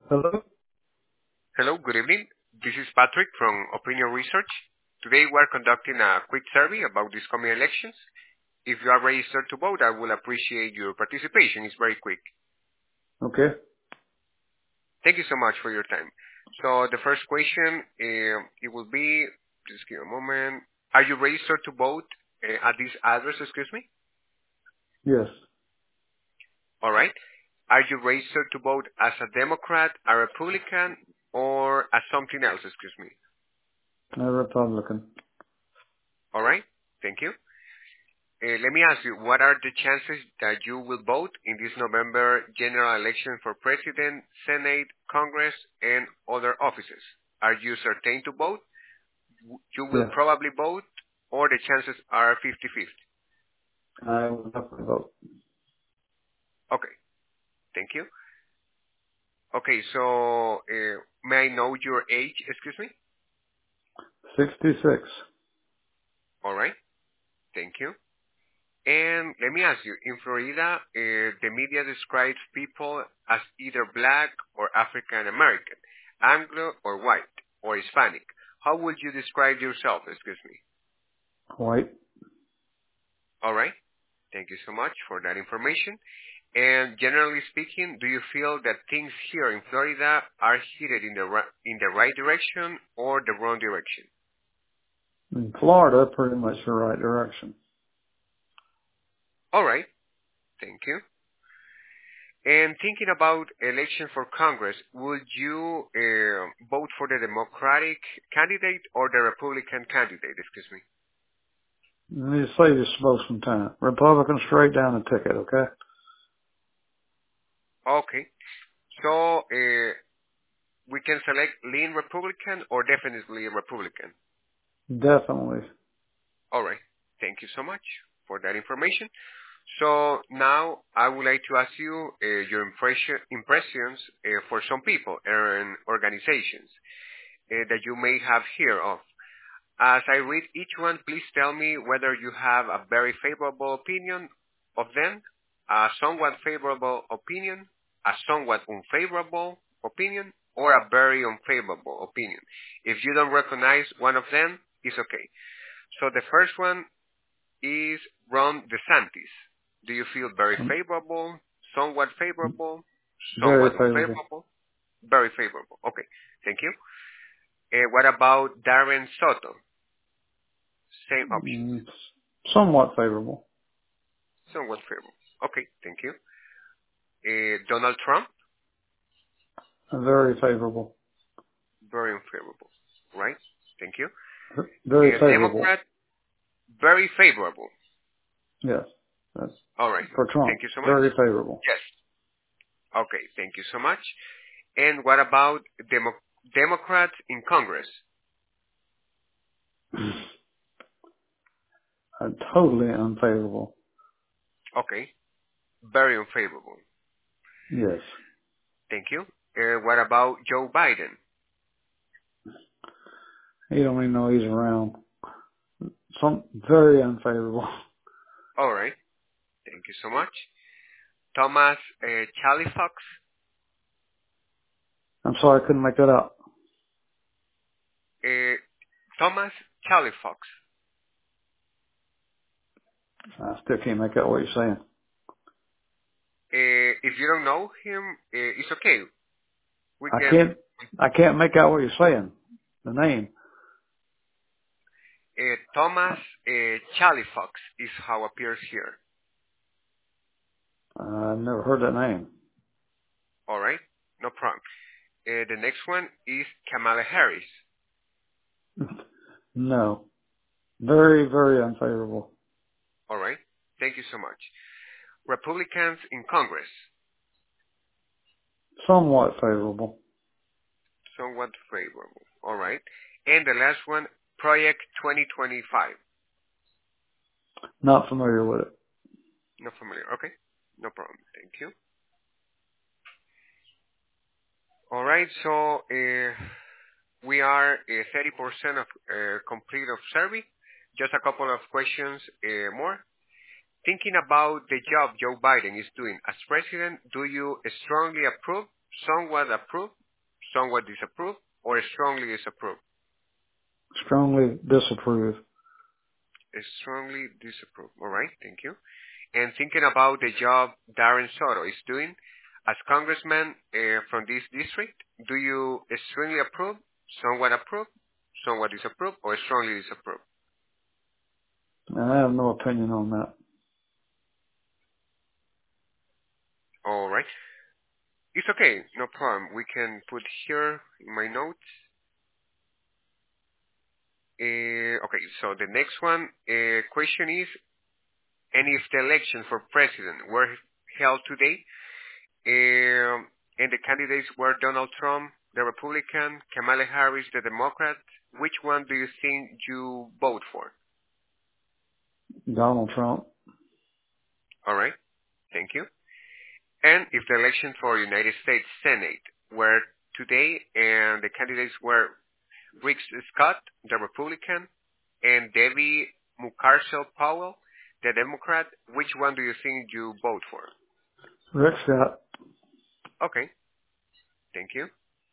Hello? Hello, good evening. This is Patrick from Opinion Research. Today we are conducting a quick survey about these coming elections. If you are registered to vote, I will appreciate your participation. It's very quick. Okay. Thank you so much for your time. So the first question, it will be, just give a moment. Are you registered to vote at this address, excuse me? Yes. All right. Are you registered to vote as a Democrat, a Republican, or as something else, excuse me? A Republican. All right. Thank you. Let me ask you, what are the chances that you will vote in this November general election for President, Senate, Congress, and other offices? Are you certain to vote? You will Yes. probably vote, or the chances are 50-50? I will definitely vote. Okay. Thank you. Okay, so may I know your age, excuse me? 66. All right. Thank you. And let me ask you, in Florida, the media describes people as either black or African American, Anglo or white, or Hispanic. How would you describe yourself, excuse me? White. All right. Thank you so much for that information. And generally speaking, do you feel that things here in Florida are headed in the right direction or the wrong direction? In Florida, pretty much the right direction. All right. Thank you. And thinking about election for Congress, would you vote for the Democratic candidate or the Republican candidate? Excuse me. Let me save you both some time. Republican straight down the ticket, okay? Okay. So we can select lean Republican or definitely Republican. Definitely. All right. Thank you so much for that information. So now I would like to ask you your impressions for some people and organizations that you may have heard of. As I read each one, please tell me whether you have a very favorable opinion of them, a somewhat favorable opinion, a somewhat unfavorable opinion, or a very unfavorable opinion. If you don't recognize one of them, it's okay. So the first one is Ron DeSantis. Do you feel very favorable, somewhat favorable, Very somewhat favorable. unfavorable? Very favorable. Okay, thank you. What about Darren Soto? Same options. Mm, somewhat favorable. Somewhat favorable. Okay, thank you. Donald Trump? Very favorable. Very unfavorable. Right? Thank you. Very favorable. Democrat? Very favorable. Yes. That's All right. for Trump. Thank you so much. Very favorable. Yes. Okay, thank you so much. And what about Democrats in Congress? Totally unfavorable. Okay, very unfavorable. Yes. Thank you. What about Joe Biden? You don't even know he's around. Some very unfavorable. All right. Thank you so much. Thomas Chalifox? I'm sorry, I couldn't make that out. Thomas Chalifox. I still can't make out what you're saying. If you don't know him, it's okay. We I can. can't make out what you're saying. The name. Thomas Chalifox is how appears here. I've never heard that name. All right, no problem. The next one is Kamala Harris. No. Very, very unfavorable. All right, thank you so much. Republicans in Congress. Somewhat favorable. Somewhat favorable. All right. And the last one, Project 2025. Not familiar with it. Not familiar. Okay. No problem. Thank you. All right. So we are 30% of complete of survey. Just a couple of questions more. Thinking about the job Joe Biden is doing as president, do you strongly approve somewhat approve, somewhat disapprove, or strongly disapprove? Strongly disapprove. Strongly disapprove. All right, thank you. And thinking about the job Darren Soto is doing as congressman from this district, do you strongly approve, somewhat disapprove, or strongly disapprove? I have no opinion on that. All right. It's okay, no problem. We can put here in my notes. Okay, so the next one question is, and if the election for president were held today, and the candidates were Donald Trump, the Republican, Kamala Harris, the Democrat, which one do you think you vote for? Donald Trump. All right, thank you. And if the election for United States Senate were today, and the candidates were Rick Scott, the Republican, and Debbie Mucarsel-Powell, the Democrat, which one do you think you vote for? Rick Scott. Okay, thank you.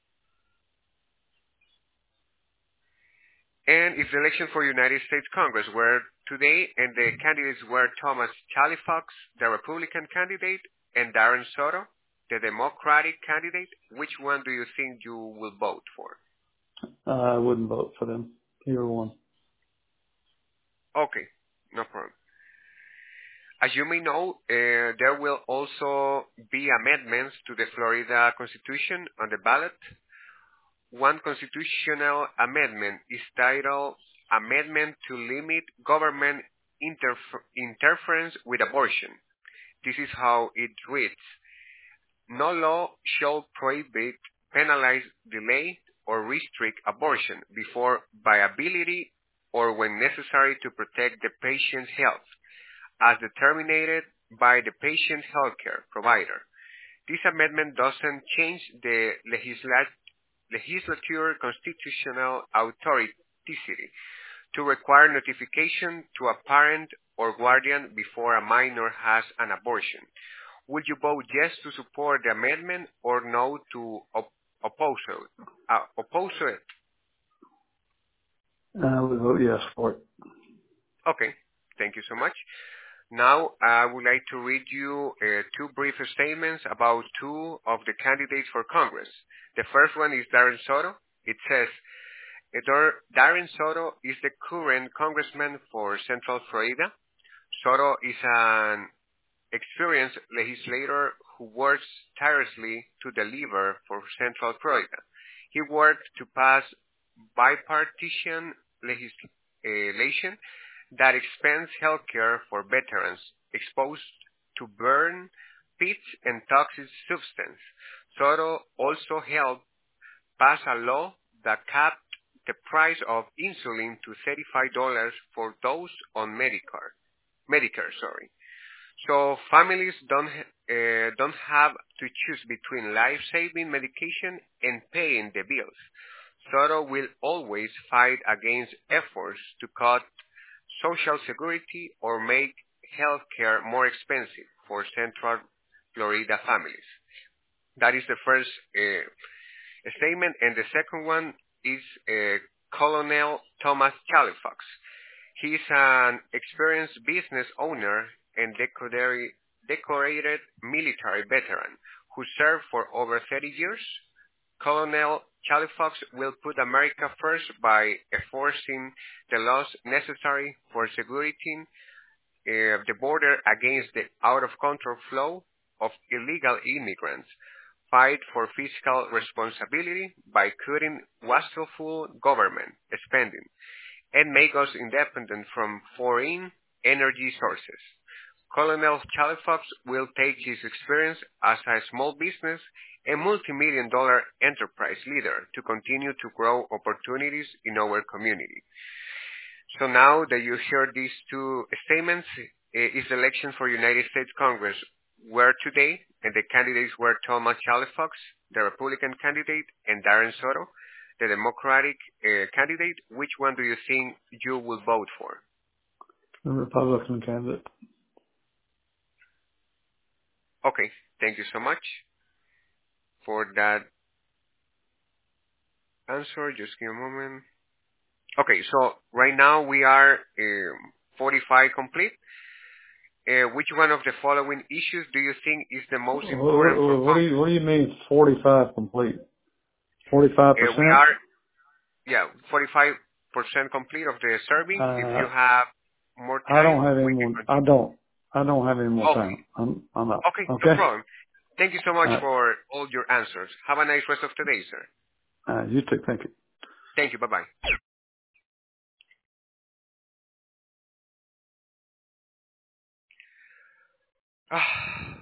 And if the election for United States Congress were today, and the candidates were Thomas Chalifox, the Republican candidate, and Darren Soto, the Democratic candidate, which one do you think you will vote for? I wouldn't vote for them. Either one. Okay, no problem. As you may know, there will also be amendments to the Florida Constitution on the ballot. One constitutional amendment is titled Amendment to Limit Government Interference with Abortion. This is how it reads. No law shall prohibit, penalize, delay, or restrict abortion before viability or when necessary to protect the patient's health, as determined by the patient's healthcare provider. This amendment doesn't change the legislature constitutional authority to require notification to a parent or guardian before a minor has an abortion. Would you vote yes to support the amendment or no to oppose it? I would vote yes for it. Okay, thank you so much. Now, I would like to read you two brief statements about two of the candidates for Congress. The first one is Darren Soto. It says, Darren Soto is the current congressman for Central Florida. Soto is an experienced legislator who works tirelessly to deliver for Central Florida. He worked to pass bipartisan legislation that expands health care for veterans exposed to burn, pits, and toxic substances. Soto also helped pass a law that capped the price of insulin to $35 for those on Medicare. So families don't have to choose between life-saving medication and paying the bills. Soto will always fight against efforts to cut Social Security or make health care more expensive for Central Florida families. That is the first statement. And the second one is Colonel Thomas Chalifox. He is an experienced business owner and decorated military veteran who served for over 30 years. Colonel Chalifox will put America first by enforcing the laws necessary for securing the border against the out-of-control flow of illegal immigrants, fight for fiscal responsibility by cutting wasteful government spending, and make us independent from foreign energy sources. Colonel Chalifox will take his experience as a small business and multi-million-dollar enterprise leader to continue to grow opportunities in our community. So now that you heard these two statements, is the election for United States Congress were today, and the candidates were Thomas Chalifox, the Republican candidate, and Darren Soto, the Democratic candidate. Which one do you think you will vote for? The Republican candidate. Okay, thank you so much. for that answer. Just give me a moment. Okay, so right now we are 45 complete. Which one of the following issues do you think is the most important for What do you mean 45 complete? 45%? we are, yeah, 45% complete of the survey. If you have more I don't time, have any we can more. continue. I don't have any more Okay, time. I'm out. okay, no Okay? problem. Thank you so much All right. for all your answers. Have a nice rest of the day, sir. You too. Thank you. Thank you. Bye-bye. Ah.